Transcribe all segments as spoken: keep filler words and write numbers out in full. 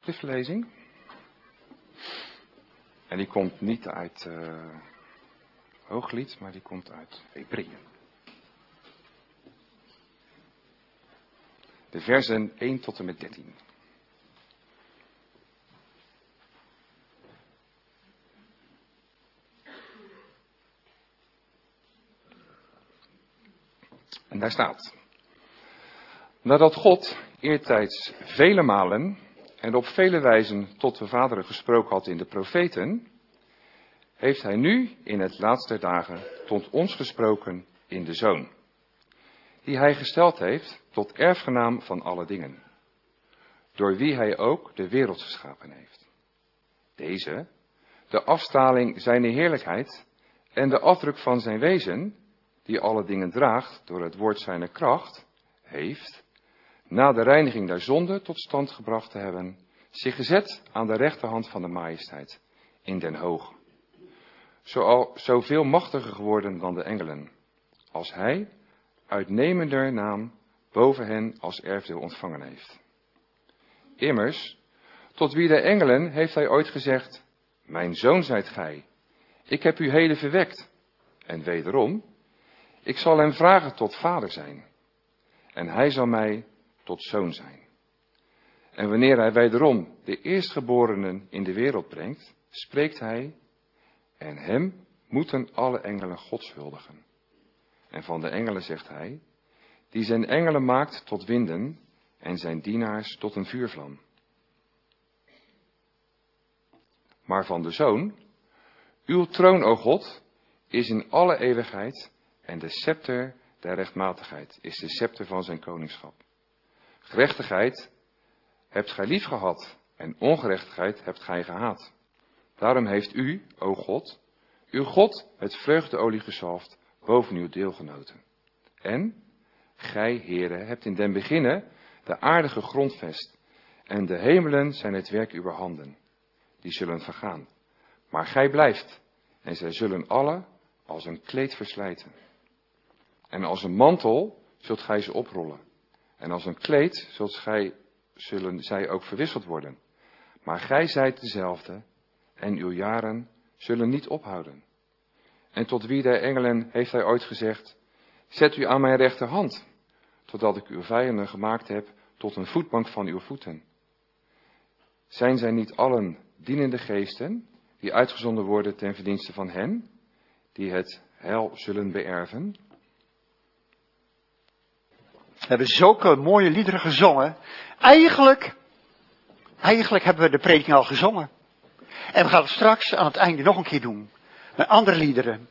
schriftlezing. En die komt niet uit uh, Hooglied, maar die komt uit Hebreeën. De versen één tot en met dertien. En daar staat: Nadat God eertijds vele malen en op vele wijzen tot de vaderen gesproken had in de profeten, heeft hij nu in het laatste der dagen tot ons gesproken in de Zoon, die hij gesteld heeft tot erfgenaam van alle dingen, door wie hij ook de wereld geschapen heeft. Deze, de afstraling zijner heerlijkheid en de afdruk van zijn wezen, die alle dingen draagt door het woord zijner kracht, heeft, na de reiniging der zonde tot stand gebracht te hebben, zich gezet aan de rechterhand van de majesteit, in den hoog. Zo, zo veel machtiger geworden dan de engelen, als hij uitnemender naam boven hen als erfdeel ontvangen heeft. Immers, tot wie de engelen heeft hij ooit gezegd: Mijn zoon zijt gij, ik heb u heden verwekt. En wederom, ik zal hem vragen tot vader zijn, en hij zal mij tot zoon zijn. En wanneer hij wederom de eerstgeborenen in de wereld brengt, spreekt hij: En hem moeten alle engelen Gods huldigen. En van de engelen zegt hij: Die zijn engelen maakt tot winden en zijn dienaars tot een vuurvlam. Maar van de Zoon: Uw troon, o God, is in alle eeuwigheid, en de scepter der rechtmatigheid is de scepter van zijn koningschap. Gerechtigheid hebt gij lief gehad en ongerechtigheid hebt gij gehaat. Daarom heeft u, o God, uw God met vreugdeolie gezalfd boven uw deelgenoten. En gij, Heere, hebt in den beginne de aarde gegrondvest, en de hemelen zijn het werk uwer handen. Die zullen vergaan, maar gij blijft, en zij zullen alle als een kleed verslijten. En als een mantel zult gij ze oprollen, en als een kleed zult gij, zullen zij ook verwisseld worden. Maar gij zijt dezelfde, en uw jaren zullen niet ophouden. En tot wie der engelen heeft hij ooit gezegd: Zet u aan mijn rechterhand, totdat ik uw vijanden gemaakt heb tot een voetbank van uw voeten. Zijn zij niet allen dienende geesten, die uitgezonden worden ten verdienste van hen, die het heil zullen beërven? We hebben zulke mooie liederen gezongen. Eigenlijk, eigenlijk hebben we de prediking al gezongen. En we gaan het straks aan het einde nog een keer doen. Met andere liederen.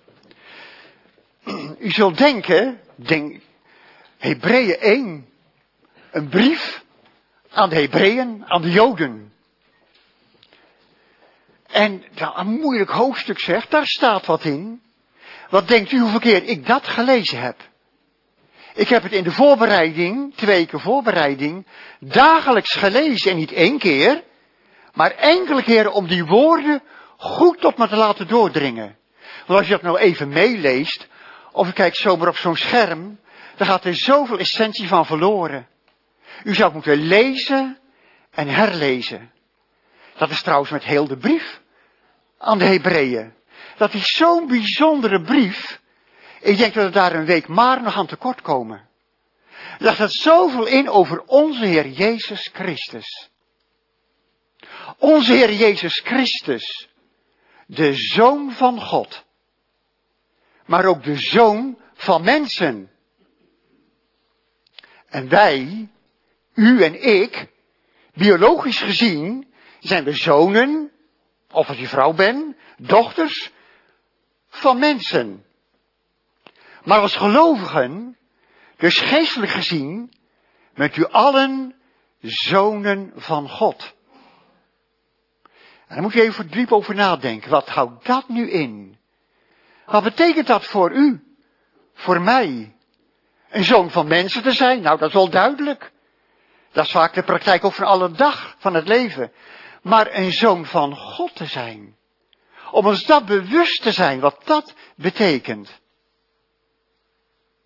U zult denken, denk, Hebreeën één. Een brief aan de Hebreeën, aan de Joden. En nou, een moeilijk hoofdstuk zegt, daar staat wat in. Wat denkt u hoeveel keer ik dat gelezen heb? Ik heb het in de voorbereiding, twee keer voorbereiding, dagelijks gelezen. En niet één keer, maar enkele keren om die woorden goed tot me te laten doordringen. Want als je dat nou even meeleest, of je kijkt zomaar op zo'n scherm, dan gaat er zoveel essentie van verloren. U zou moeten lezen en herlezen. Dat is trouwens met heel de brief aan de Hebreeën. Dat is zo'n bijzondere brief. Ik denk dat we daar een week maar nog aan tekort komen. Er staat zoveel in over onze Heer Jezus Christus. Onze Heer Jezus Christus, de Zoon van God. Maar ook de Zoon van mensen. En wij, u en ik, biologisch gezien, zijn we zonen, of als je vrouw bent, dochters van mensen. Maar als gelovigen, dus geestelijk gezien, bent u allen zonen van God. En daar moet je even diep over nadenken. Wat houdt dat nu in? Wat betekent dat voor u? Voor mij? Een zoon van mensen te zijn? Nou, dat is wel duidelijk. Dat is vaak de praktijk ook van alle dag van het leven. Maar een zoon van God te zijn. Om ons dat bewust te zijn, wat dat betekent.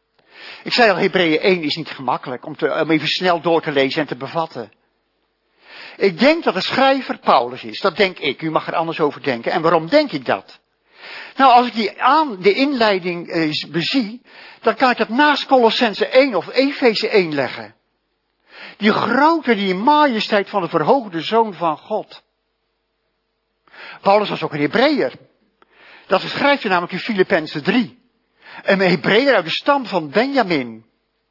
Ik zei al, Hebreeën één is niet gemakkelijk om, te, om even snel door te lezen en te bevatten. Ik denk dat de schrijver Paulus is. Dat denk ik. U mag er anders over denken. En waarom denk ik dat? Nou, als ik die aan de inleiding eh, bezie, dan kan ik dat naast Colossense één of Efeze één leggen. Die grote, die majesteit van de verhoogde Zoon van God. Paulus was ook een Hebreeër. Dat schrijft hij namelijk in Filippenzen drie. Een Hebreeër uit de stam van Benjamin.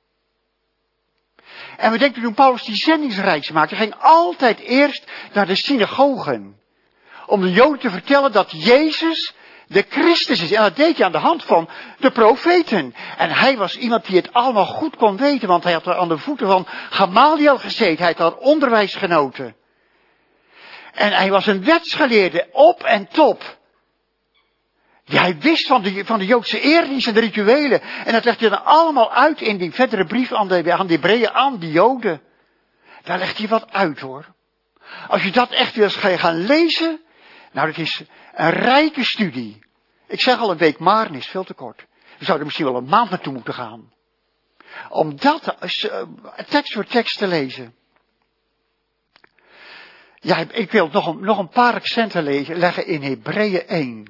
En we denken toen Paulus die zendingsreis maakte, hij ging altijd eerst naar de synagogen. Om de Joden te vertellen dat Jezus de Christus is. En dat deed hij aan de hand van de profeten. En hij was iemand die het allemaal goed kon weten, want hij had er aan de voeten van Gamaliel gezeten. Hij had daar onderwijs genoten. En hij was een wetsgeleerde op en top. Ja, hij wist van de, van de Joodse eerdienst en de rituelen. En dat legde hij dan allemaal uit in die verdere brief aan de, aan de Hebreeën, aan de Joden. Daar legt hij wat uit, hoor. Als je dat echt wil gaan lezen, nou, dat is een rijke studie. Ik zeg al, een week Maren is veel te kort. We zouden misschien wel een maand naartoe moeten gaan. Om dat uh, tekst voor tekst te lezen. Ja, ik wil nog een, nog een paar accenten lezen, leggen in Hebreeën één.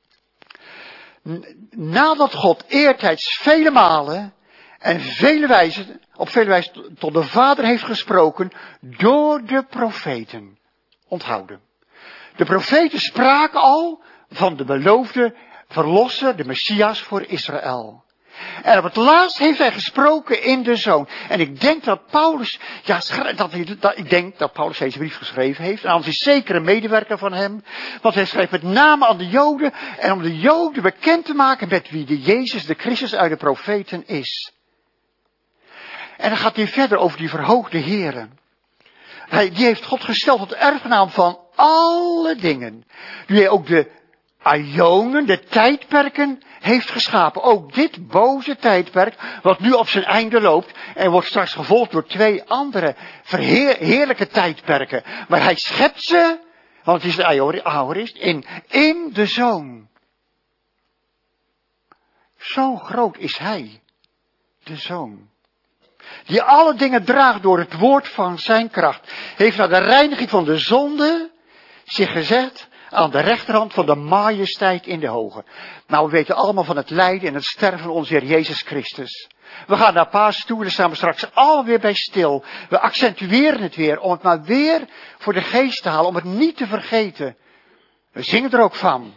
Nadat God eertijds vele malen en vele wijzen, op vele wijzen tot de Vader heeft gesproken door de profeten. Onthouden. De profeten spraken al van de beloofde verlosser, de Messias voor Israël. En op het laatst heeft hij gesproken in de Zoon. En ik denk dat Paulus, ja, dat, dat, ik denk dat Paulus deze brief geschreven heeft. En anders is zeker een medewerker van hem. Want hij schrijft met name aan de Joden. En om de Joden bekend te maken met wie de Jezus, de Christus uit de profeten is. En dan gaat hij verder over die verhoogde Heren. Hij, die heeft God gesteld tot erfgenaam van alle dingen. Die hij ook de aionen, de tijdperken, heeft geschapen. Ook dit boze tijdperk, wat nu op zijn einde loopt, en wordt straks gevolgd door twee andere verheerlijke tijdperken. Maar hij schept ze, want het is de aorist, in, in de Zoon. Zo groot is hij, de Zoon. Die alle dingen draagt door het woord van zijn kracht. Heeft naar de reiniging van de zonde zich gezet aan de rechterhand van de majesteit in de hoge. Nou, we weten allemaal van het lijden en het sterven van onze Heer Jezus Christus. We gaan naar Paas toe en daar staan we straks alweer bij stil. We accentueren het weer om het maar weer voor de geest te halen, om het niet te vergeten. We zingen er ook van.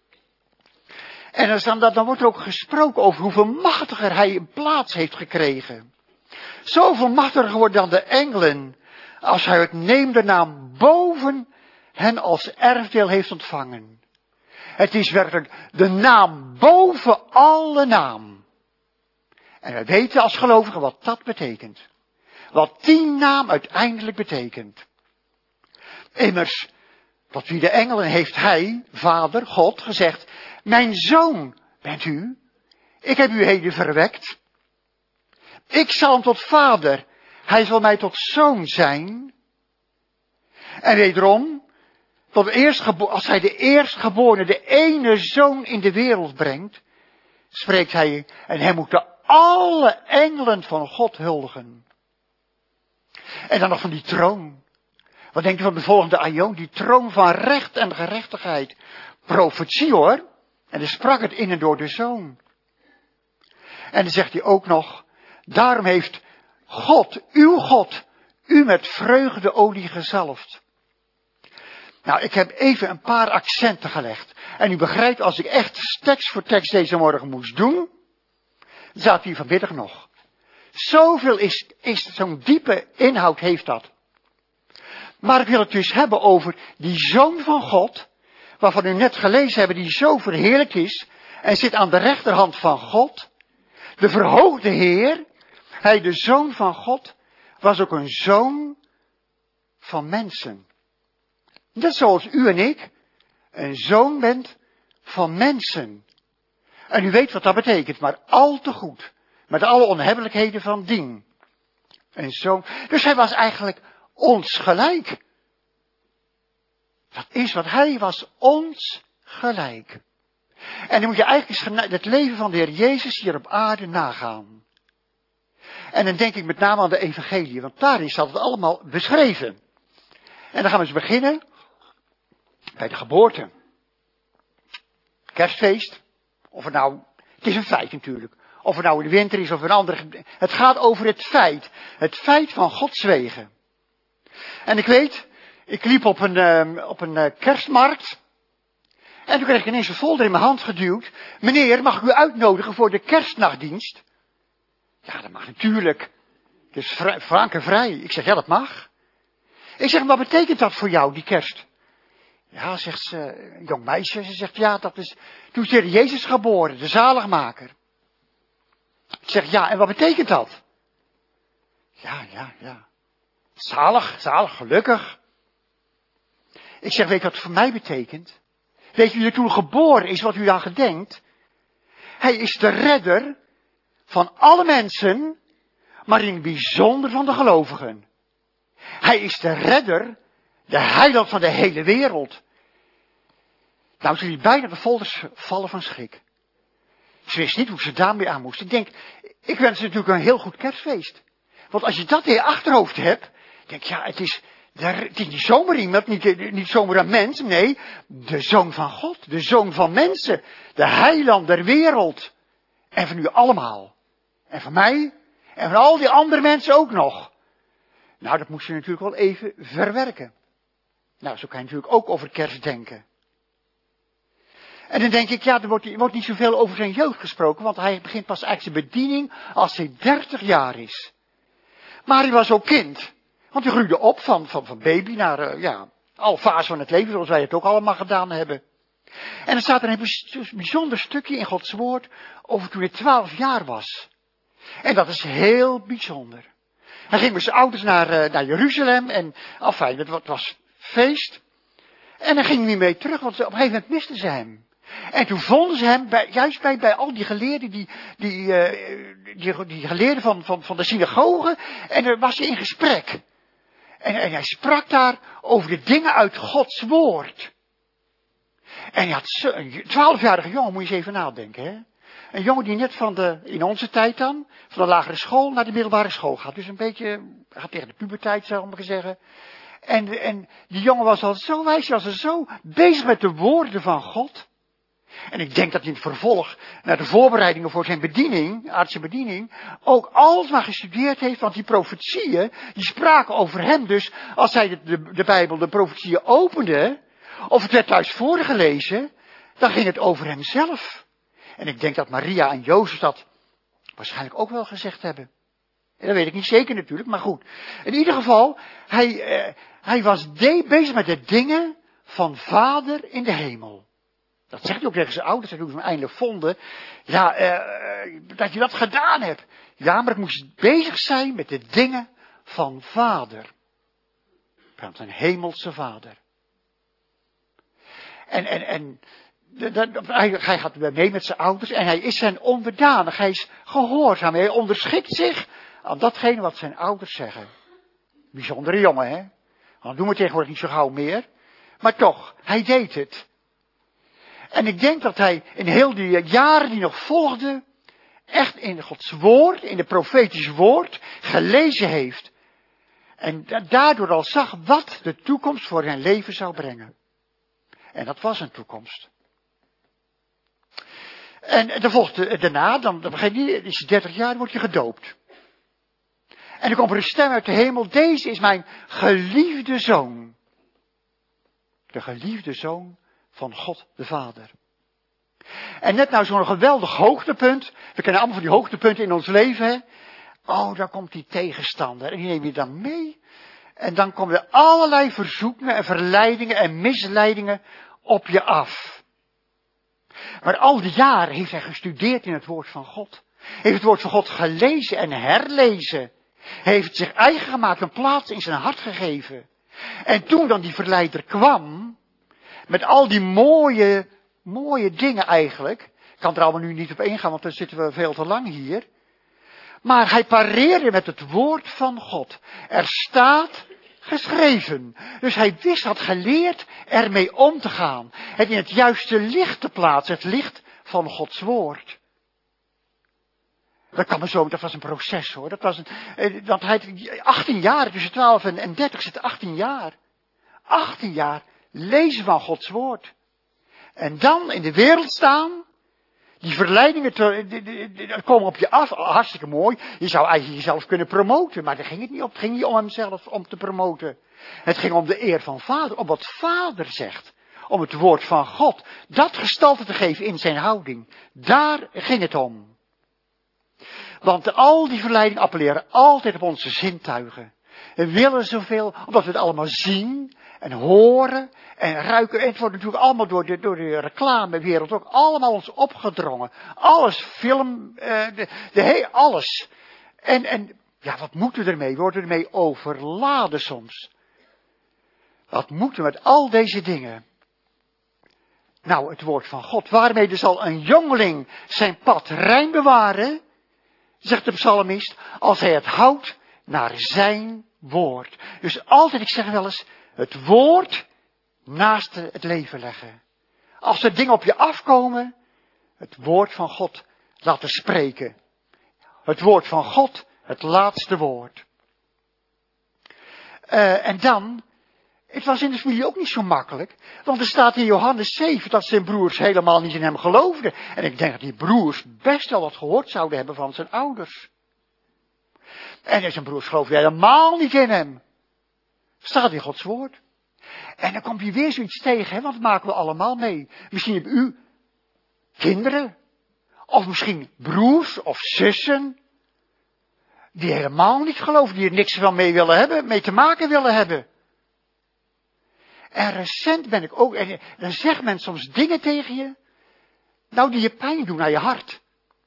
En dan, dan wordt er ook gesproken over hoeveel machtiger hij een plaats heeft gekregen. Zoveel machtiger geworden dan de engelen, als hij het neemde naam boven hen als erfdeel heeft ontvangen. Het is werkelijk de naam boven alle naam. En wij weten als gelovigen wat dat betekent. Wat die naam uiteindelijk betekent. Immers, tot wie de engelen heeft hij, Vader, God, gezegd, mijn zoon bent u, ik heb u heden verwekt. Ik zal hem tot vader, hij zal mij tot zoon zijn. En wederom, tot eerstgebo- als hij de eerstgeborene, de ene zoon in de wereld brengt, spreekt hij, en hij moeten alle engelen van God huldigen. En dan nog van die troon. Wat denkt u van de volgende aion? Die troon van recht en gerechtigheid. Profetie hoor. En dan sprak het in en door de zoon. En dan zegt hij ook nog, daarom heeft God, uw God, u met vreugdeolie gezalfd. Nou, ik heb even een paar accenten gelegd. En u begrijpt, als ik echt tekst voor tekst deze morgen moest doen, staat hier vanmiddag nog. Zoveel is, is zo'n diepe inhoud heeft dat. Maar ik wil het dus hebben over die Zoon van God, waarvan u net gelezen hebben, die zo verheerlijkt is, en zit aan de rechterhand van God. De verhoogde Heer, hij de Zoon van God, was ook een zoon van mensen. Net zoals u en ik een zoon bent van mensen. En u weet wat dat betekent, maar al te goed. Met alle onhebbelijkheden van dien. Een zoon. Dus hij was eigenlijk ons gelijk. Dat is wat hij was, ons gelijk. En dan moet je eigenlijk eens het leven van de Heer Jezus hier op aarde nagaan. En dan denk ik met name aan de evangelie, want daarin staat het allemaal beschreven. En dan gaan we eens beginnen bij de geboorte. Kerstfeest. Of het nou, het is een feit natuurlijk. Of het nou in de winter is of een andere. Het gaat over het feit. Het feit van Gods wegen. En ik weet, ik liep op een, uh, op een uh, kerstmarkt. En toen kreeg ik ineens een folder in mijn hand geduwd. Meneer, mag ik u uitnodigen voor de kerstnachtdienst? Ja, dat mag natuurlijk. Het is vrij, frank en vrij. Ik zeg, ja, dat mag. Ik zeg, wat betekent dat voor jou, die kerst? Ja, zegt ze, een jong meisje. Ze zegt, ja, dat is, toen is de Heer Jezus geboren, de zaligmaker. Ik zeg, ja, en wat betekent dat? Ja, ja, ja. Zalig, zalig, gelukkig. Ik zeg, weet je wat het voor mij betekent? Weet je wie er toen geboren is, wat u aan gedenkt? Hij is de redder van alle mensen, maar in het bijzonder van de gelovigen. Hij is de redder, de heiland van de hele wereld. Nou, ze liet bijna de folders vallen van schrik. Ze wist niet hoe ze daarmee aan moest. Ik denk, ik wens ze natuurlijk een heel goed kerstfeest. Want als je dat in je achterhoofd hebt, denk je, ja, het is, het is niet zomaar iemand, niet, niet zomaar een mens, nee, de Zoon van God, de Zoon van mensen, de heiland der wereld. En van u allemaal. En van mij, en van al die andere mensen ook nog. Nou, dat moest je natuurlijk wel even verwerken. Nou, zo kan je natuurlijk ook over kerst denken. En dan denk ik, ja, er wordt, er wordt niet zoveel over zijn jeugd gesproken, want hij begint pas eigenlijk zijn bediening als hij dertig jaar is. Maar hij was ook kind. Want hij groeide op van, van, van baby naar, uh, ja, alle fasen van het leven, zoals wij het ook allemaal gedaan hebben. En er staat er een bijzonder stukje in Gods woord over toen hij twaalf jaar was. En dat is heel bijzonder. Hij ging met zijn ouders naar, uh, naar Jeruzalem en, afijn, het was feest. En hij ging niet mee terug, want op een gegeven moment misten ze hem. En toen vonden ze hem, bij, juist bij, bij al die geleerden, die, die, uh, die, die geleerden van, van, van de synagoge, en daar was hij in gesprek. En, en hij sprak daar over de dingen uit Gods woord. En hij had zo, een twaalfjarige jongen, moet je eens even nadenken, hè. Een jongen die net van de, in onze tijd dan, van de lagere school naar de middelbare school gaat. Dus een beetje, gaat tegen de puberteit, zou ik maar zeggen. En, en die jongen was al zo wijs, hij was er zo bezig met de woorden van God. En ik denk dat hij in het vervolg, naar de voorbereidingen voor zijn bediening, aardse bediening, ook alles maar gestudeerd heeft, want die profetieën, die spraken over hem. Dus als hij de, de, de Bijbel, de profetieën opende, of het werd thuis voorgelezen, dan ging het over hemzelf. En ik denk dat Maria en Jozef dat waarschijnlijk ook wel gezegd hebben. En dat weet ik niet zeker natuurlijk, maar goed. In ieder geval, hij, eh, hij was de, bezig met de dingen van Vader in de hemel. Dat zegt hij ook tegen zijn ouders, en toen ze hem eindelijk vonden. Ja, eh, dat je dat gedaan hebt. Ja, maar ik moest bezig zijn met de dingen van Vader. Van zijn hemelse Vader. En, en, en hij, hij gaat mee met zijn ouders en hij is zijn onderdanig. Hij is gehoorzaam. Hij onderschikt zich aan datgene wat zijn ouders zeggen. Bijzondere jongen, hè? Dat doen we tegenwoordig niet zo gauw meer. Maar toch, hij deed het. En ik denk dat hij in heel die jaren die nog volgden, echt in Gods woord, in de profetische woord, gelezen heeft. En daardoor al zag wat de toekomst voor zijn leven zou brengen. En dat was een toekomst. En dan volgt daarna, dan, dan begint hij, is hij dertig jaar, dan wordt hij gedoopt. En dan komt er een stem uit de hemel, deze is mijn geliefde zoon. De geliefde zoon van God de Vader. En net nou zo'n geweldig hoogtepunt, we kennen allemaal van die hoogtepunten in ons leven, hè. Oh, daar komt die tegenstander en die neem je dan mee. En dan komen er allerlei verzoekingen en verleidingen en misleidingen op je af. Maar al die jaren heeft hij gestudeerd in het woord van God. Heeft het woord van God gelezen en herlezen. Hij heeft het zich eigen gemaakt, een plaats in zijn hart gegeven. En toen dan die verleider kwam, met al die mooie, mooie dingen eigenlijk. Ik kan er allemaal nu niet op ingaan, want dan zitten we veel te lang hier. Maar hij pareerde met het woord van God. Er staat geschreven. Dus hij wist, had geleerd ermee om te gaan. Het in het juiste licht te plaatsen. Het licht van Gods woord. Dat kan maar zo, dat was een proces hoor. Dat was een, want hij, achttien jaar, tussen twaalf en dertig zit achttien jaar. achttien jaar lezen van Gods woord. En dan in de wereld staan. Die verleidingen te, die, die, die komen op je af. Hartstikke mooi. Je zou eigenlijk jezelf kunnen promoten. Maar daar ging het niet om. Het ging niet om hemzelf om te promoten. Het ging om de eer van vader. Om wat vader zegt. Om het woord van God. Dat gestalte te geven in zijn houding. Daar ging het om. Want al die verleidingen appelleren altijd op onze zintuigen. We willen zoveel, omdat we het allemaal zien en horen en ruiken. En het wordt natuurlijk allemaal door de, door de reclamewereld ook allemaal ons opgedrongen. Alles, film, uh, de, de he, alles. En, en ja, wat moeten we ermee? We worden ermee overladen soms. Wat moeten we met al deze dingen? Nou, het woord van God. Waarmee zal een jongeling zijn pad rein bewaren, zegt de psalmist, als hij het houdt naar zijn woord. Dus altijd, ik zeg wel eens, het woord naast het leven leggen. Als er dingen op je afkomen, het woord van God laten spreken. Het woord van God, het laatste woord. Uh, en dan, het was in de familie ook niet zo makkelijk. Want er staat in Johannes zeven dat zijn broers helemaal niet in hem geloofden. En ik denk dat die broers best wel wat gehoord zouden hebben van zijn ouders. En zijn broers geloofden helemaal niet in hem. Staat in Gods woord. En dan komt hij weer zoiets tegen, hè, want dat maken we allemaal mee. Misschien hebben u kinderen. Of misschien broers of zussen. Die helemaal niet geloven, die er niks van mee willen hebben, mee te maken willen hebben. En recent ben ik ook, en dan zegt men soms dingen tegen je, nou die je pijn doen naar je hart.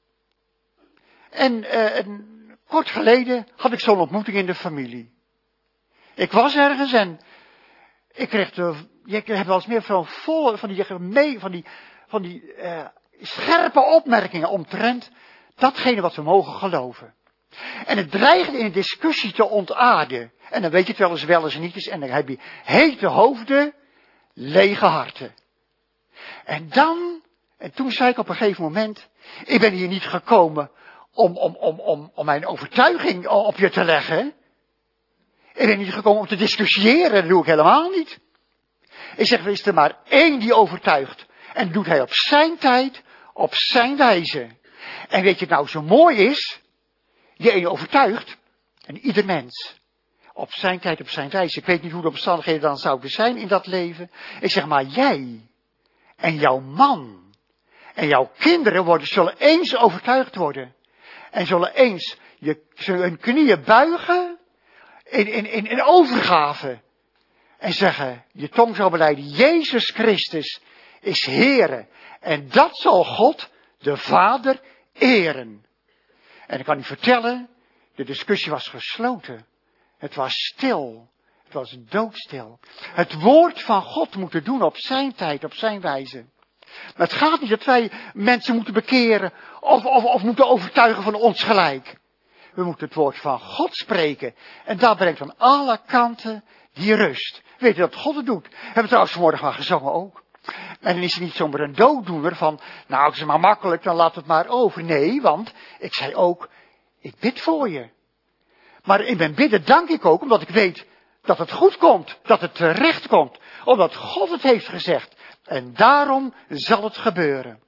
En uh, een, kort geleden had ik zo'n ontmoeting in de familie. Ik was ergens en ik kreeg de, je hebt wel eens meer van, vol, van die, mee, van die, van die uh, scherpe opmerkingen omtrent datgene wat we mogen geloven. En het dreigde in een discussie te ontaarden. En dan weet je het wel eens wel eens niet eens. En dan heb je hete hoofden, lege harten. En dan, en toen zei ik op een gegeven moment, ik ben hier niet gekomen om, om, om, om, om mijn overtuiging op je te leggen. Ik ben niet gekomen om te discussiëren, dat doe ik helemaal niet. Ik zeg, er is er maar één die overtuigt. En dat doet hij op zijn tijd, op zijn wijze. En weet je het nou zo mooi is? Die ene overtuigt, en ieder mens, op zijn tijd, op zijn wijze. Ik weet niet hoe de omstandigheden dan zouden zijn in dat leven. Ik zeg maar, jij en jouw man en jouw kinderen worden, zullen eens overtuigd worden. En zullen eens je, hun knieën buigen in, in, in, in overgave. En zeggen, je tong zal belijden, Jezus Christus is Heere. En dat zal God, de Vader, eren. En ik kan u vertellen, de discussie was gesloten. Het was stil. Het was doodstil. Het woord van God moeten doen op zijn tijd, op zijn wijze. Maar het gaat niet dat wij mensen moeten bekeren of, of, of moeten overtuigen van ons gelijk. We moeten het woord van God spreken. En dat brengt aan alle kanten die rust. Weet je dat God het doet? Hebben we trouwens vanmorgen van gezongen ook. En dan is het niet zomaar een dooddoener van, nou het is maar makkelijk, dan laat het maar over. Nee, want ik zei ook, ik bid voor je. Maar in mijn bidden dank ik ook, omdat ik weet dat het goed komt, dat het terecht komt. Omdat God het heeft gezegd. En daarom zal het gebeuren.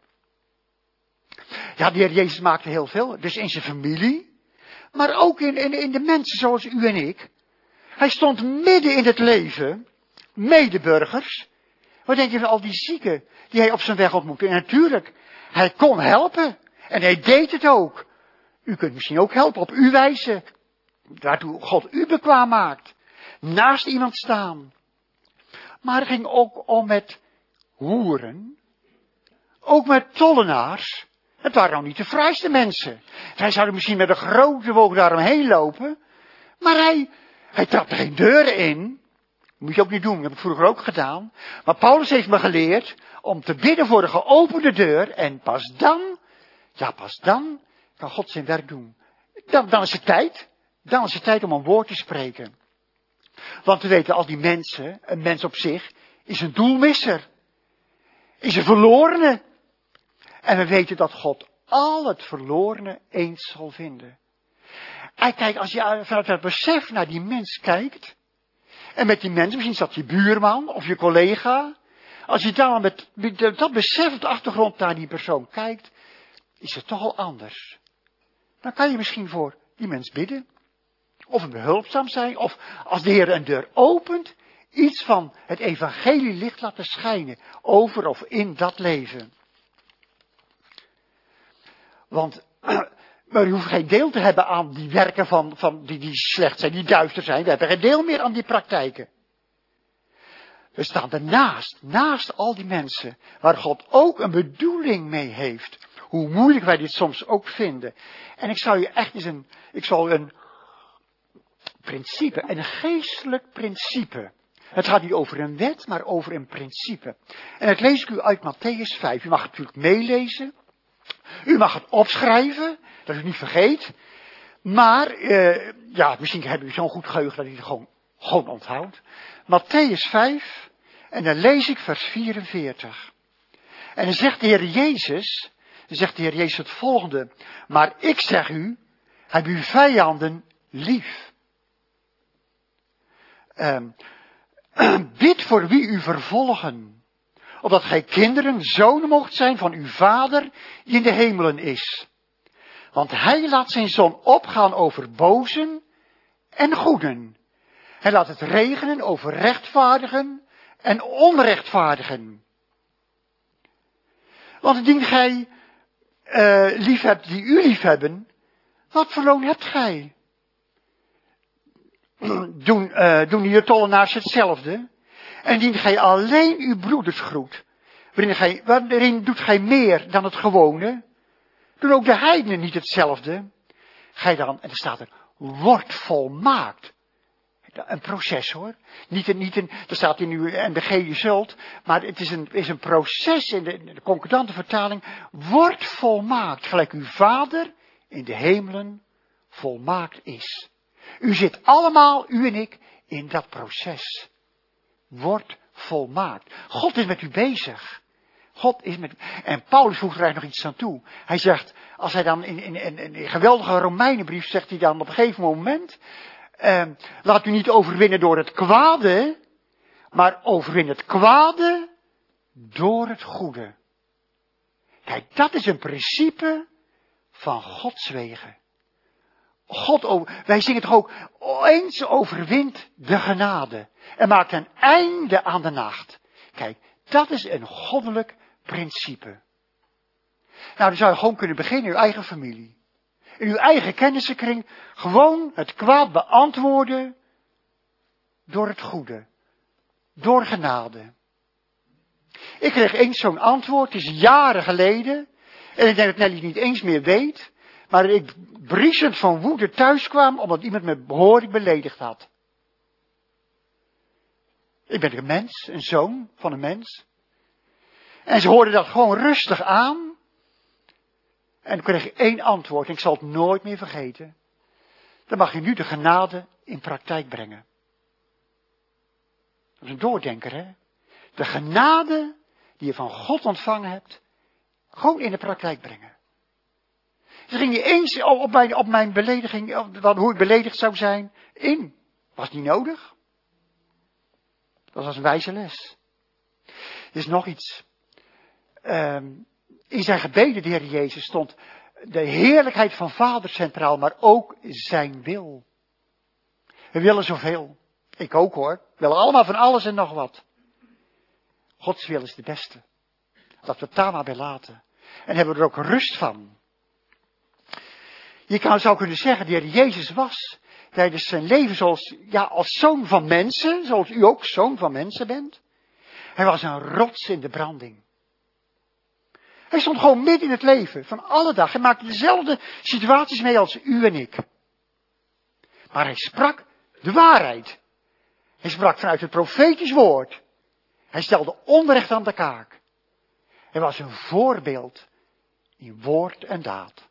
Ja, de Heer Jezus maakte heel veel, dus in zijn familie, maar ook in, in, in de mensen zoals u en ik. Hij stond midden in het leven, medeburgers. Wat denk je van al die zieken die hij op zijn weg ontmoette? En natuurlijk, hij kon helpen. En hij deed het ook. U kunt misschien ook helpen op uw wijze. Waartoe God u bekwaam maakt. Naast iemand staan. Maar het ging ook om met hoeren. Ook met tollenaars. Het waren nou niet de fraaiste mensen. Zij zouden misschien met een grote woog daaromheen lopen. Maar hij, hij trapte geen deuren in. Moet je ook niet doen, dat heb ik vroeger ook gedaan. Maar Paulus heeft me geleerd om te bidden voor de geopende deur. En pas dan, ja pas dan, kan God zijn werk doen. Dan, dan is het tijd. Dan is het tijd om een woord te spreken. Want we weten, al die mensen, een mens op zich, is een doelmisser. Is een verlorene. En we weten dat God al het verlorene eens zal vinden. En kijk, als je vanuit het besef naar die mens kijkt. En met die mensen, misschien is dat je buurman of je collega. Als je dan met, met dat besef op de achtergrond naar die persoon kijkt, is het toch al anders. Dan kan je misschien voor die mens bidden. Of een behulpzaam zijn. Of als de Heer een deur opent, iets van het evangelie licht laten schijnen. Over of in dat leven. Want, maar u hoeft geen deel te hebben aan die werken van, van die, die slecht zijn, die duister zijn. We hebben geen deel meer aan die praktijken. We staan ernaast, naast al die mensen, waar God ook een bedoeling mee heeft. Hoe moeilijk wij dit soms ook vinden. En ik zou je echt eens een, ik zal een principe, een geestelijk principe. Het gaat niet over een wet, maar over een principe. En dat lees ik u uit Mattheüs vijf. U mag het natuurlijk meelezen. U mag het opschrijven, dat u het niet vergeet. Maar, uh, ja, misschien hebben u zo'n goed geheugen dat u het gewoon, gewoon onthoudt. Mattheüs vijf, en dan lees ik vers vierenveertig. En dan zegt de Heer Jezus, dan zegt de Heer Jezus het volgende. Maar ik zeg u, heb uw vijanden lief. Um, bid voor wie u vervolgen. Opdat gij kinderen, zonen mocht zijn van uw Vader die in de hemelen is. Want hij laat zijn zon opgaan over bozen en goeden. Hij laat het regenen over rechtvaardigen en onrechtvaardigen. Want indien gij uh, lief hebt die u lief hebben, wat voor loon hebt gij? Doen, uh, doen hier tollenaars hetzelfde? En indien gij alleen uw broeders groet, waarin, gij, waarin doet gij meer dan het gewone, doen ook de heidenen niet hetzelfde? Gij dan, en er staat er, wordt volmaakt. Een proces hoor. Niet een, niet een, er staat in uw N B G je zult, maar het is een, is een proces in de, in de concordante vertaling. Wordt volmaakt, gelijk uw Vader in de hemelen volmaakt is. U zit allemaal, u en ik, in dat proces. Wordt volmaakt. God is met u bezig. God is met u. En Paulus voegt er eigenlijk nog iets aan toe. Hij zegt, als hij dan in, in, in, in een geweldige Romeinenbrief, zegt hij dan op een gegeven moment, eh, laat u niet overwinnen door het kwade, maar overwin het kwade door het goede. Kijk, dat is een principe van Gods wegen. God, wij zingen toch ook, eens overwint de genade en maakt een einde aan de nacht. Kijk, dat is een goddelijk principe. Nou, dan zou je gewoon kunnen beginnen in uw eigen familie. In uw eigen kennissenkring, gewoon het kwaad beantwoorden door het goede. Door genade. Ik kreeg eens zo'n antwoord, het is jaren geleden, en ik denk dat Nelly het niet eens meer weet, maar ik briesend van woede thuis kwam, omdat iemand me behoorlijk beledigd had. Ik ben een mens, een zoon van een mens. En ze hoorden dat gewoon rustig aan. En dan kreeg ik één antwoord, en ik zal het nooit meer vergeten. Dan mag je nu de genade in praktijk brengen. Dat is een doordenker, hè? De genade die je van God ontvangen hebt, gewoon in de praktijk brengen. Ze ging niet eens op mijn, op mijn belediging, op hoe ik beledigd zou zijn, in. Was niet nodig. Dat was een wijze les. Er is nog iets. Um, in zijn gebeden, de Heer Jezus, stond de heerlijkheid van Vader centraal, maar ook zijn wil. We willen zoveel. Ik ook hoor. We willen allemaal van alles en nog wat. Gods wil is de beste. Dat we het daar maar bij laten. En hebben we er ook rust van. Je kan, zou kunnen zeggen, de Heer Jezus was tijdens zijn leven zoals, ja, als zoon van mensen, zoals u ook zoon van mensen bent. Hij was een rots in de branding. Hij stond gewoon midden in het leven van alle dag. Hij maakte dezelfde situaties mee als u en ik. Maar hij sprak de waarheid. Hij sprak vanuit het profetisch woord. Hij stelde onrecht aan de kaak. Hij was een voorbeeld in woord en daad.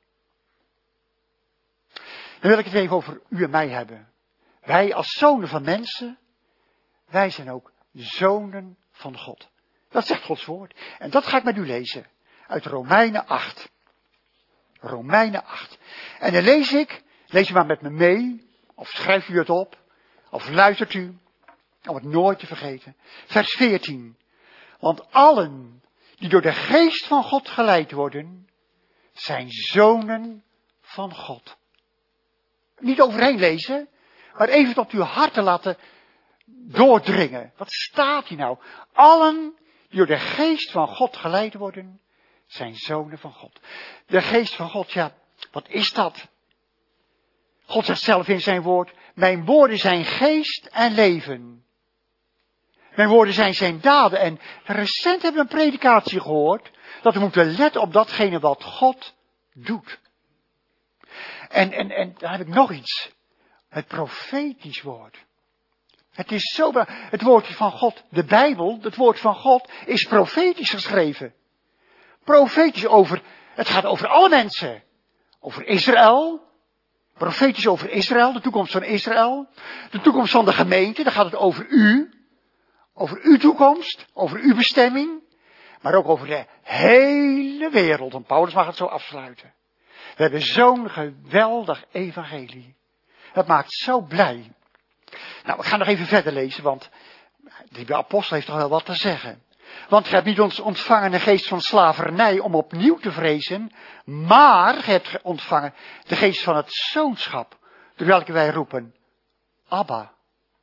Dan wil ik het even over u en mij hebben. Wij als zonen van mensen, wij zijn ook zonen van God. Dat zegt Gods woord. En dat ga ik met u lezen. Uit Romeinen acht. Romeinen acht. En dan lees ik, lees u maar met me mee, of schrijft u het op, of luistert u. Om het nooit te vergeten. Vers veertien. Want allen die door de geest van God geleid worden, zijn zonen van God. Niet overheen lezen, maar even tot uw harten laten doordringen. Wat staat hier nou? Allen die door de geest van God geleid worden, zijn zonen van God. De geest van God, ja, wat is dat? God zegt zelf in zijn woord, mijn woorden zijn geest en leven. Mijn woorden zijn zijn daden. En recent hebben we een predikatie gehoord, dat we moeten letten op datgene wat God doet. En, en, en dan heb ik nog iets. Het profetisch woord. Het is zo, het woord van God, de Bijbel, het woord van God, is profetisch geschreven. Profetisch over, het gaat over alle mensen. Over Israël. Profetisch over Israël, de toekomst van Israël. De toekomst van de gemeente, dan gaat het over u. Over uw toekomst, over uw bestemming. Maar ook over de hele wereld. En Paulus mag het zo afsluiten. We hebben zo'n geweldig evangelie. Dat maakt zo blij. Nou, we gaan nog even verder lezen, want de apostel heeft toch wel wat te zeggen. Want gij hebt niet ons ontvangen de geest van slavernij om opnieuw te vrezen, maar gij hebt ontvangen de geest van het zoonschap, door welke wij roepen, Abba,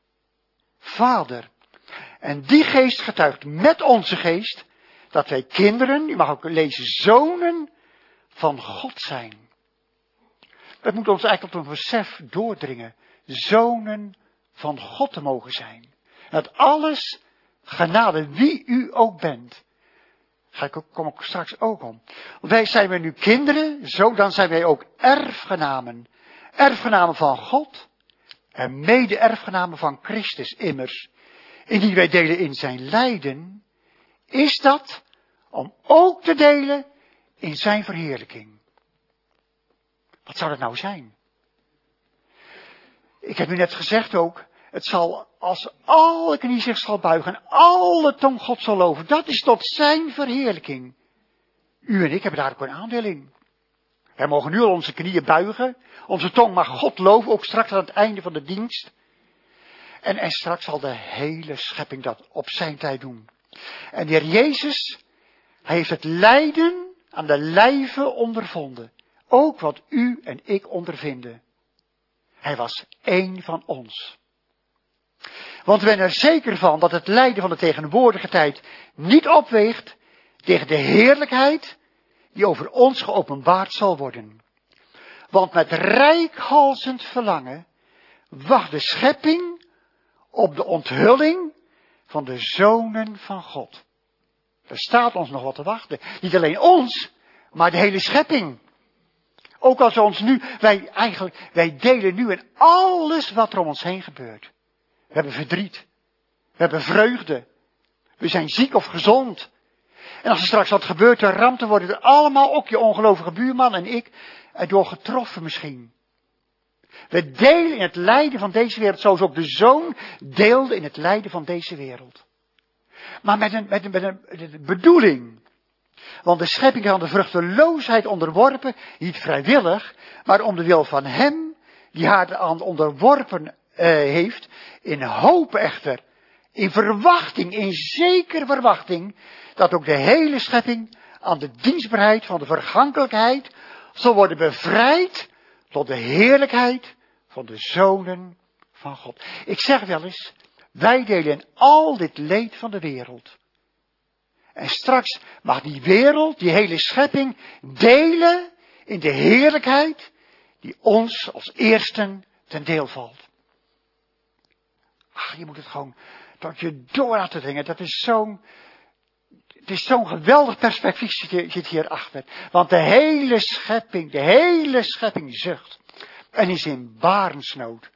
Vader. En die geest getuigt met onze geest, dat wij kinderen, u mag ook lezen, zonen van God zijn. Dat moet ons eigenlijk tot een besef doordringen. Zonen van God te mogen zijn. Dat alles, genade, wie u ook bent. Ga ik ook, kom ik straks ook om. Wij zijn we nu kinderen, zo dan zijn wij ook erfgenamen. Erfgenamen van God en mede-erfgenamen van Christus immers. Indien wij delen in zijn lijden, is dat om ook te delen in zijn verheerlijking. Wat zou dat nou zijn? Ik heb u net gezegd ook, het zal als alle knie zich zal buigen en alle tong God zal loven. Dat is tot zijn verheerlijking. U en ik hebben daar ook een aandeel in. Wij mogen nu al onze knieën buigen. Onze tong mag God loven, ook straks aan het einde van de dienst. En, en straks zal de hele schepping dat op zijn tijd doen. En de Heer Jezus, hij heeft het lijden aan de lijve ondervonden. Ook wat u en ik ondervinden. Hij was één van ons. Want we zijn er zeker van dat het lijden van de tegenwoordige tijd niet opweegt tegen de heerlijkheid die over ons geopenbaard zal worden. Want met reikhalzend verlangen wacht de schepping op de onthulling van de zonen van God. Er staat ons nog wat te wachten. Niet alleen ons, maar de hele schepping. Ook als we ons nu, wij eigenlijk, wij delen nu in alles wat er om ons heen gebeurt. We hebben verdriet. We hebben vreugde. We zijn ziek of gezond. En als er straks wat gebeurt, dan rampt, dan worden er allemaal, ook je ongelovige buurman en ik, erdoor getroffen misschien. We delen in het lijden van deze wereld, zoals ook de zoon deelde in het lijden van deze wereld. Maar met een, met een, met een, met een bedoeling. Want de schepping is aan de vruchteloosheid onderworpen, niet vrijwillig, maar om de wil van hem, die haar aan onderworpen uh, heeft, in hoop echter, in verwachting, in zekere verwachting, dat ook de hele schepping aan de dienstbaarheid van de vergankelijkheid zal worden bevrijd tot de heerlijkheid van de zonen van God. Ik zeg wel eens, wij delen in al dit leed van de wereld. En straks mag die wereld, die hele schepping, delen in de heerlijkheid die ons als eersten ten deel valt. Ach, je moet het gewoon tot je door laten dringen. Dat is zo'n, het is zo'n geweldig perspectief zit, zit hierachter. Want de hele schepping, de hele schepping zucht. En is in barensnood.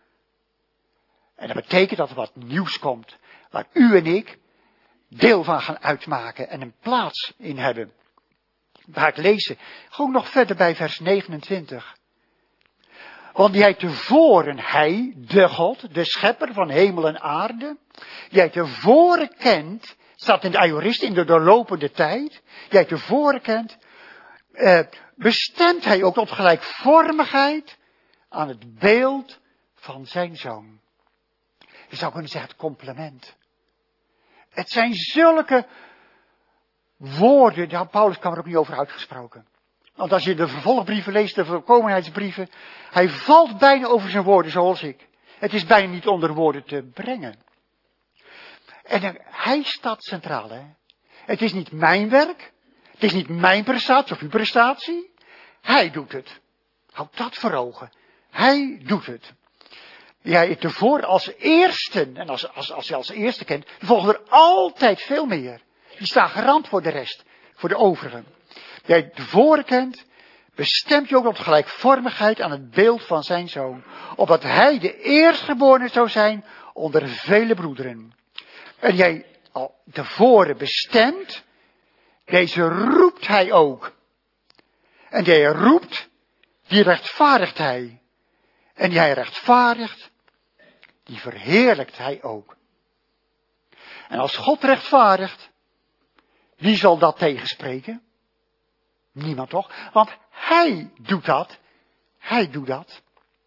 En dat betekent dat er wat nieuws komt. Waar u en ik deel van gaan uitmaken en een plaats in hebben. Ga ik lezen. Gewoon nog verder bij vers negenentwintig. Want die hij tevoren, hij, de God, de schepper van hemel en aarde, die hij tevoren kent, staat in de aorist, in de doorlopende tijd, die hij tevoren kent, eh, bestemt hij ook tot gelijkvormigheid aan het beeld van zijn zoon. Je zou kunnen zeggen het complement. Het zijn zulke woorden, daar Paulus kwam er ook niet over uitgesproken. Want als je de vervolgbrieven leest, de volkomenheidsbrieven, hij valt bijna over zijn woorden zoals ik. Het is bijna niet onder woorden te brengen. En dan, hij staat centraal, hè. Het is niet mijn werk, het is niet mijn prestatie of uw prestatie. Hij doet het. Houd dat voor ogen. Hij doet het. Jij tevoren als eerste, en als, als, als je als eerste kent, volgen er altijd veel meer. Die staan garant voor de rest, voor de overigen. Jij tevoren kent, bestemt je ook tot gelijkvormigheid aan het beeld van zijn zoon. Opdat hij de eerstgeborene zou zijn onder vele broederen. En jij al tevoren bestemt, deze roept hij ook. En die hij roept, die rechtvaardigt hij. En die hij rechtvaardigt, die verheerlijkt hij ook. En als God rechtvaardigt, wie zal dat tegenspreken? Niemand toch? Want hij doet dat. Hij doet dat.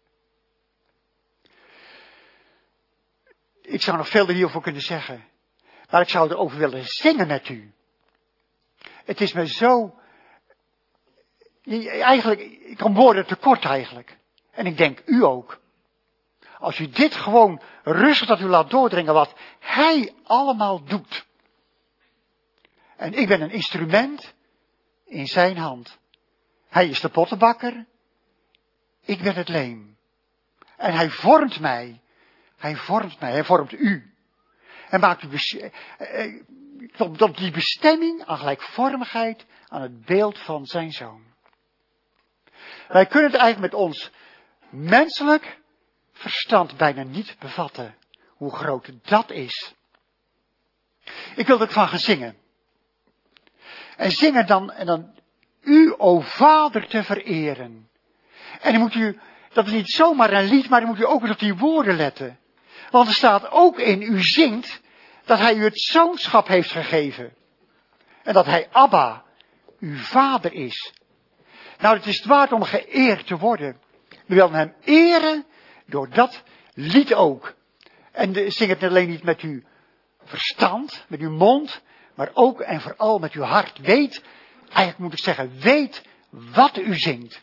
Ik zou nog veel er hierover kunnen zeggen. Maar ik zou erover willen zingen met u. Het is me zo... Eigenlijk, ik kom woorden tekort eigenlijk. En ik denk u ook. Als u dit gewoon rustig dat u laat doordringen wat hij allemaal doet. En ik ben een instrument in zijn hand. Hij is de pottenbakker. Ik ben het leem. En hij vormt mij. Hij vormt mij. Hij vormt u. En maakt u bes- eh, tot, tot die bestemming aan gelijkvormigheid aan het beeld van zijn zoon. Wij kunnen het eigenlijk met ons menselijk verstand bijna niet bevatten. Hoe groot dat is. Ik wil er van gaan zingen. En zingen dan, en dan u, o Vader, te vereren. En dan moet u, dat is niet zomaar een lied, maar dan moet u ook eens op die woorden letten. Want er staat ook in, u zingt, dat hij u het zoonschap heeft gegeven. En dat hij Abba, uw vader is. Nou, het is het waard om geëerd te worden. We willen hem eren door dat lied ook. En de, zing het alleen niet met uw verstand, met uw mond, maar ook en vooral met uw hart. Weet, eigenlijk moet ik zeggen, weet wat u zingt.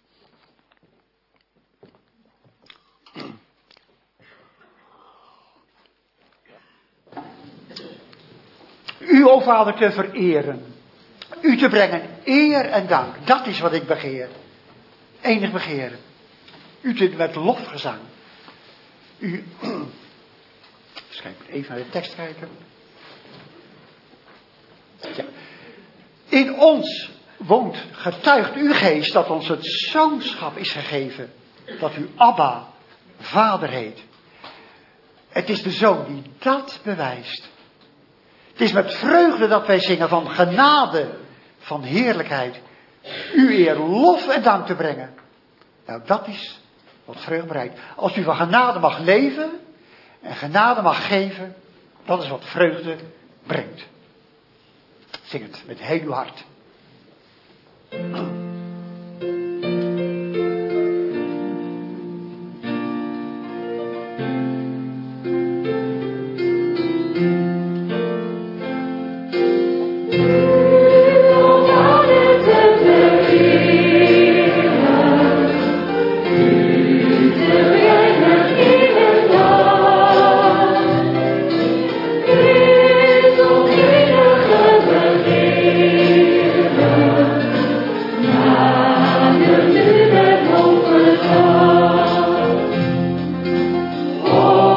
U, o Vader, te vereren. U te brengen eer en dank. Dat is wat ik begeer. Enig begeer. U te met lofgezang. U... Dus kijk, even naar de tekst kijken. Ja. In ons woont, getuigt uw geest dat ons het zoonschap is gegeven. Dat u Abba, vader heet. Het is de zoon die dat bewijst. Het is met vreugde dat wij zingen van genade, van heerlijkheid. U eer, lof en dank te brengen. Nou, dat is wat vreugde bereikt. Als u van genade mag leven en genade mag geven, dat is wat vreugde brengt. Zing het met heel uw hart.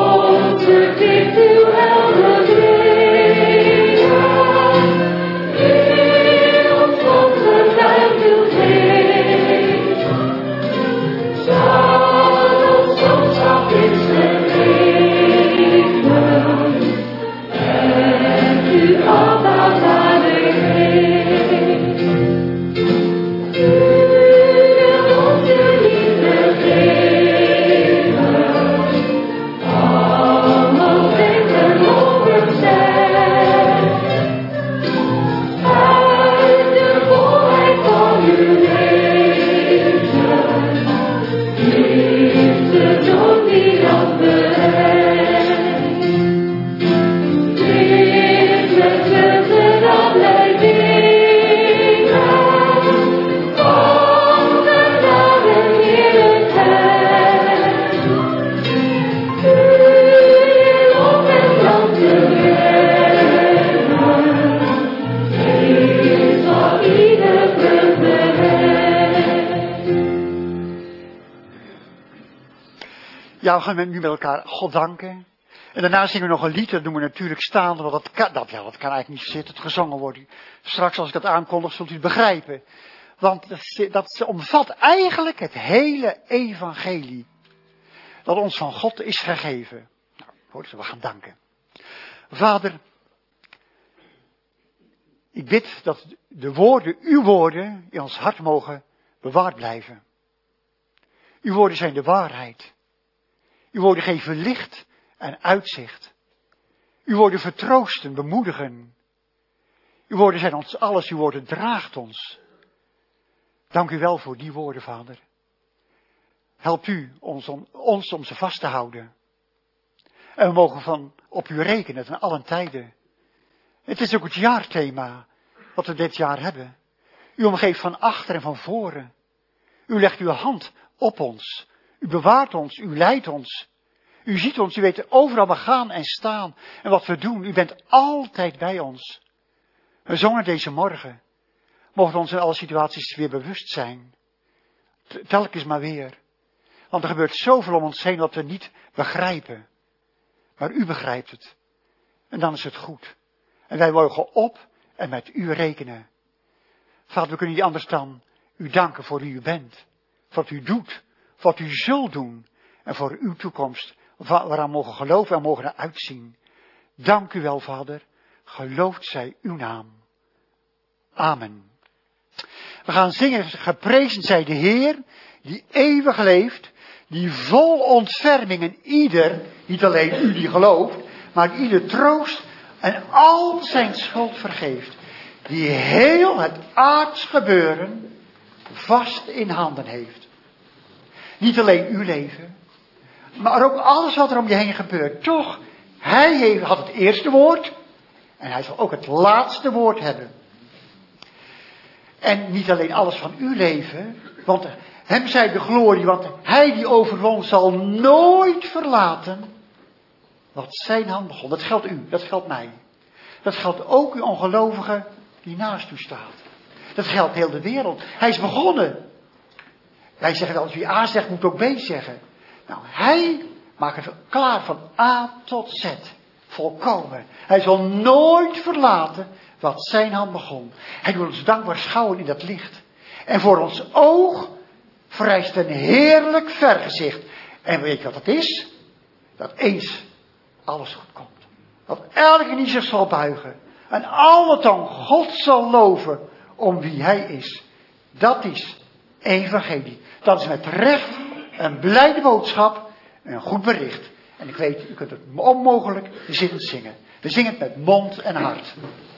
Yeah. Ja, we gaan nu met elkaar God danken. En daarna zingen we nog een lied, dat doen we natuurlijk staande, want dat kan, dat, ja, dat kan eigenlijk niet zitten, het gezongen worden. Straks als ik dat aankondig, zult u het begrijpen. Want dat, dat omvat eigenlijk het hele evangelie. Dat ons van God is gegeven. Nou, hoor, we gaan danken. Vader, ik bid dat de woorden, uw woorden, in ons hart mogen bewaard blijven. Uw woorden zijn de waarheid. Uw woorden geven licht en uitzicht. Uw woorden vertroosten, bemoedigen. Uw woorden zijn ons alles, uw woorden draagt ons. Dank u wel voor die woorden, Vader. Helpt u ons om, ons om ze vast te houden. En we mogen van op u rekenen ten allen tijden. Het is ook het jaarthema wat we dit jaar hebben. U omgeeft van achter en van voren. U legt uw hand op ons. U bewaart ons, u leidt ons. U ziet ons, u weet overal waar we gaan en staan en wat we doen. U bent altijd bij ons. We zongen deze morgen. Mogen we ons in alle situaties weer bewust zijn. Telkens maar weer. Want er gebeurt zoveel om ons heen wat we niet begrijpen. Maar u begrijpt het. En dan is het goed. En wij mogen op en met u rekenen. Vader, we kunnen niet anders dan u danken voor wie u bent. Voor wat u doet. Voor wat u zult doen. En voor uw toekomst. Waaraan we mogen geloven en mogen naar uitzien. Dank u wel, Vader. Geloofd zij uw naam. Amen. We gaan zingen, geprezen zij de Heer, die eeuwig leeft, die vol ontferming en ieder, niet alleen u die gelooft, maar ieder troost en al zijn schuld vergeeft. Die heel het aards gebeuren vast in handen heeft. Niet alleen uw leven, maar ook alles wat er om je heen gebeurt. Toch, hij heeft, had het eerste woord en hij zal ook het laatste woord hebben. En niet alleen alles van uw leven, want hem zij de glorie, want hij die overwon zal nooit verlaten wat zijn hand begon. Dat geldt u, dat geldt mij. Dat geldt ook uw ongelovige die naast u staat. Dat geldt heel de wereld. Hij is begonnen. Wij zeggen dat als wie A zegt, moet ook B zeggen. Nou, hij maakt het klaar van A tot Z. Volkomen. Hij zal nooit verlaten wat zijn hand begon. Hij doet ons dankbaar schouwen in dat licht. En voor ons oog vereist een heerlijk vergezicht. En weet je wat dat is? Dat eens alles goed komt. Dat elke knie zich zal buigen. En alle tong God zal loven om wie hij is. Dat is evangelie. Dat is met recht een blijde boodschap. Een goed bericht. En ik weet, u kunt het onmogelijk zinnend zingen. We zingen het met mond en hart.